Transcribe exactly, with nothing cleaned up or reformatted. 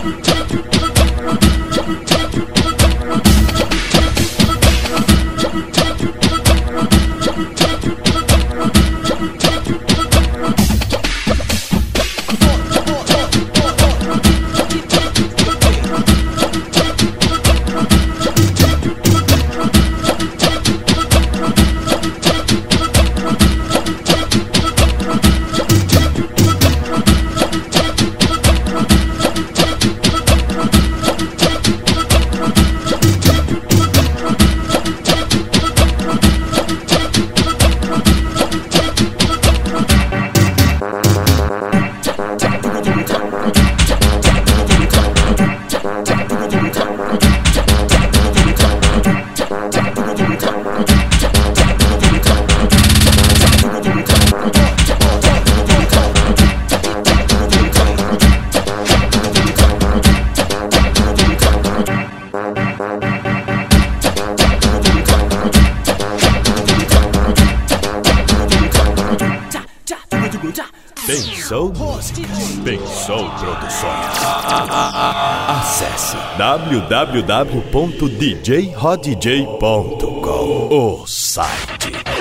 Pensou Músicas, Pensou Produções. Acesse w w w ponto d j rod j ponto com, o site.